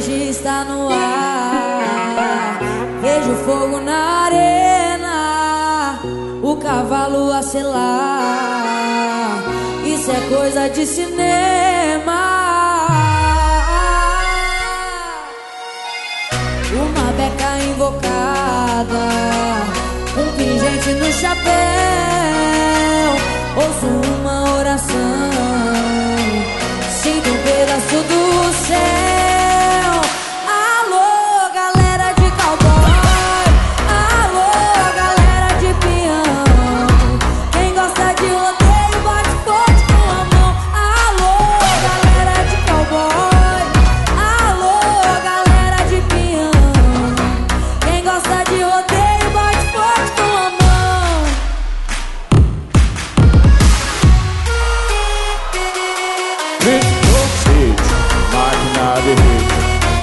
energia está no ar. Vejo fogo na arena, o cavalo a selar. Isso é coisa de cinema. Uma beca invocada, um pingente no chapéu. Ouço uma oração, sinto um pedaço do céu. Alô, galera de cowboy, alô, galera de peão. Quem gosta de rodeio bate forte com a mão. Alô, galera de cowboy, alô, galera de peão. Quem gosta de rodeio bate forte com a mão. Máquina de hit.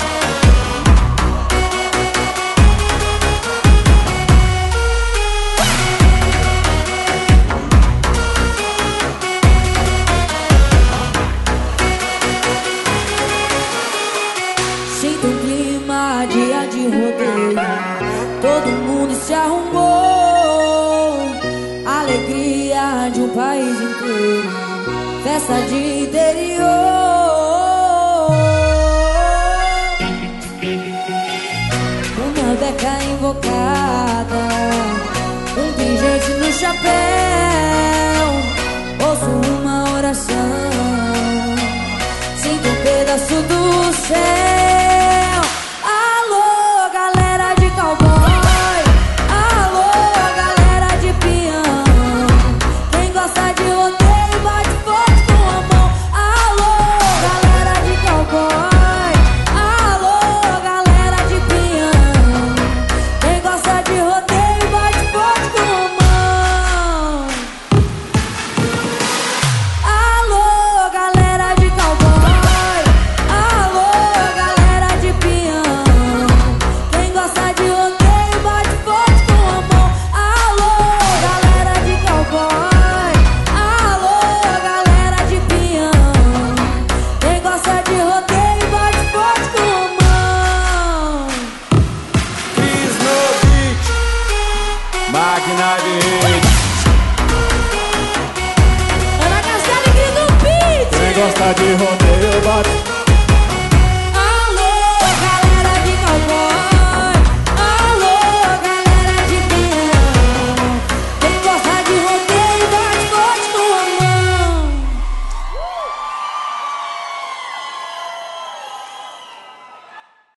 Sinto um clima, dia de rodeio. Todo mundo se arrumou. Alegria de um país inteiro, festa de interior. Uma beca invocada, um pingente no chapéu. Ouço uma oração, sinto um pedaço do céu. Alô, galera de cowboy, alô, galera de peão. Quem gosta de rodeio bate forte com a mão. Alô, galera de cowboy, alô, galera de peão. Quem gosta de rodeio bate forte com a mão. Alô, galera de cowboy, alô, galera de peão. Quem gosta de rodeio bate forte com a mão. Alô, galera de cowboy, alô, galera de peão. Quem gosta de rodeio bate forte com a mão. Cris no beat. Máquina de hit. Ana Castela e Cris no beat. Quem gosta de rodeio bate.